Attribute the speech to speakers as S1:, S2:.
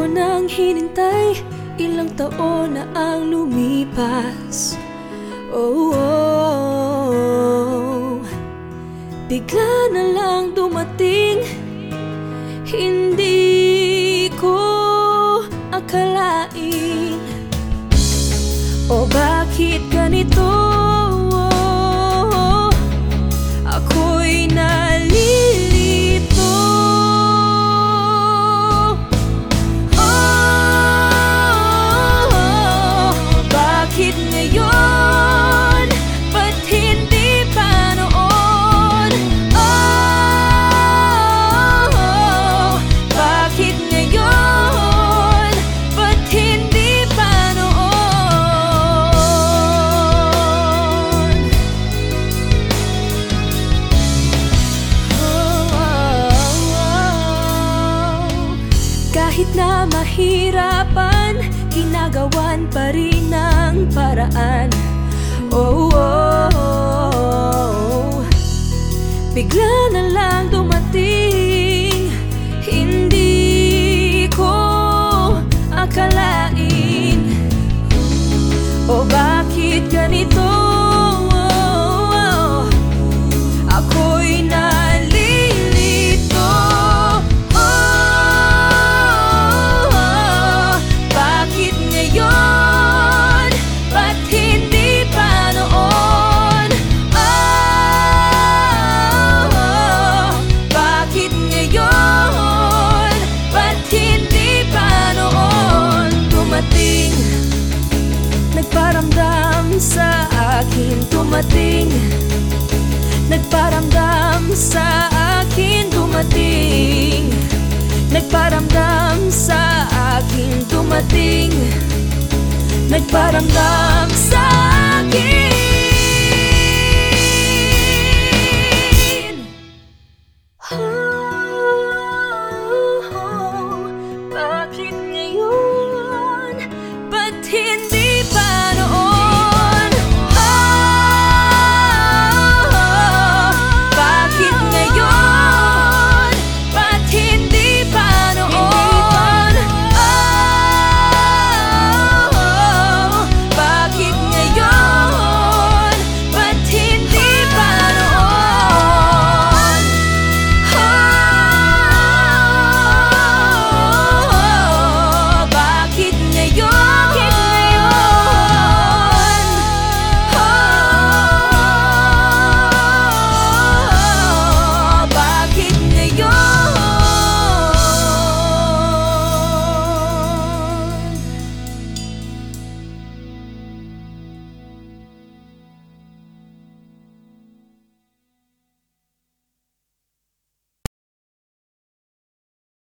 S1: ko nang hinintay, ilang taon na ang lumipas. Oh, oh. Bigla na lang dumating, hindi ko akalain. O bakit ganito? Ako'y nalilito. Oh, bakit ngayon? Ba't hindi pa noon? Oh, bakit ngayon? Ba't hindi pa noon? Kahit na mahirapan, ginagawan pa rin ng paraan. Oh, oh, oh. Bigla na lang dumating, hindi ko akalain. O bakit ganito? Ako'y nalilito. Bakit ngayon? Ba't hindi pa noon? Bakit ngayon? Ba't hindi pa noon? Dumating, nagparamdam sa akin. Dumating, nagparamdam sa akin. Dumating, nagparamdam sa akin. Dumating, nagparamdam sa